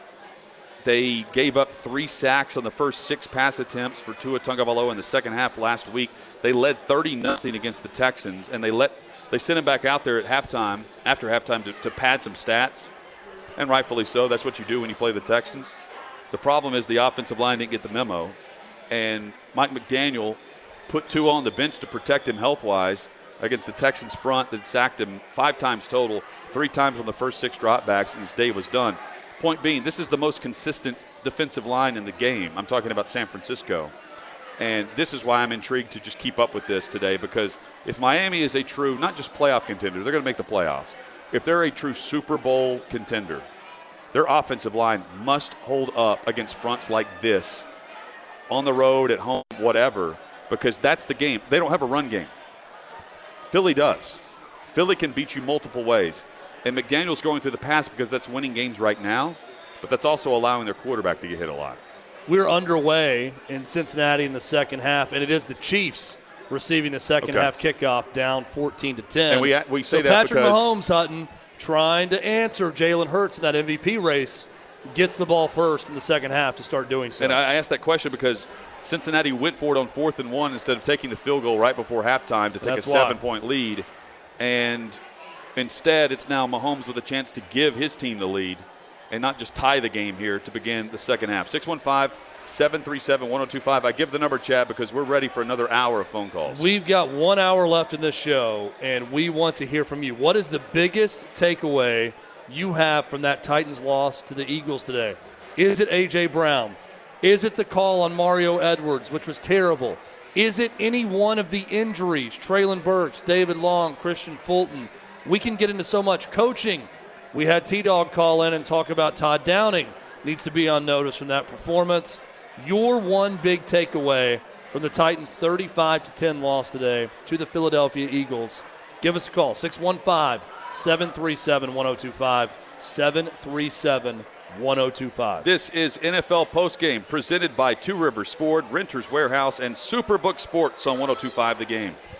Speaker 1: They gave up 3 sacks on the first 6 pass attempts for Tua Tagovailoa in the second half last week. They led 30-0 against the Texans, and they sent him back out there at halftime, after halftime, to pad some stats, and rightfully so. That's what you do when you play the Texans. The problem is the offensive line didn't get the memo, and Mike McDaniel put Tua on the bench to protect him health-wise against the Texans front that sacked him 5 times total, 3 times on the first 6 dropbacks, and his day was done. Point being, this is the most consistent defensive line in the game. I'm talking about San Francisco. And this is why I'm intrigued to just keep up with this today, because if Miami is a true, not just playoff contender, they're going to make the playoffs. If they're a true Super Bowl contender, their offensive line must hold up against fronts like this, on the road, at home, whatever, because that's the game. They don't have a run game. Philly does. Philly can beat you multiple ways. And McDaniel's going through the pass because that's winning games right now, but that's also allowing their quarterback to get hit a lot.
Speaker 2: We're underway in Cincinnati in the second half, and it is the Chiefs receiving the second half kickoff down 14-10.
Speaker 1: And we say that
Speaker 2: Patrick
Speaker 1: because
Speaker 2: Mahomes, Hutton, trying to answer Jalen Hurts in that MVP race, gets the ball first in the second half to start doing so.
Speaker 1: And I asked that question because Cincinnati went for it on 4th and 1 instead of taking the field goal right before halftime to take a 7-point lead. And instead, it's now Mahomes with a chance to give his team the lead and not just tie the game here to begin the second half. 615-737-1025. I give the number, Chad, because we're ready for another hour of phone calls.
Speaker 2: We've got 1 hour left in this show, and we want to hear from you. What is the biggest takeaway you have from that Titans loss to the Eagles today? Is it A.J. Brown? Is it the call on Mario Edwards, which was terrible? Is it any one of the injuries? Traylon Burks, David Long, Christian Fulton. We can get into so much coaching. We had T-Dog call in and talk about Todd Downing. Needs to be on notice from that performance. Your one big takeaway from the Titans' 35-10 loss today to the Philadelphia Eagles. Give us a call, 615-737-1025, 737-1025.
Speaker 1: This is NFL Postgame presented by Two Rivers Ford, Renters Warehouse, and Superbook Sports on 102.5 The Game.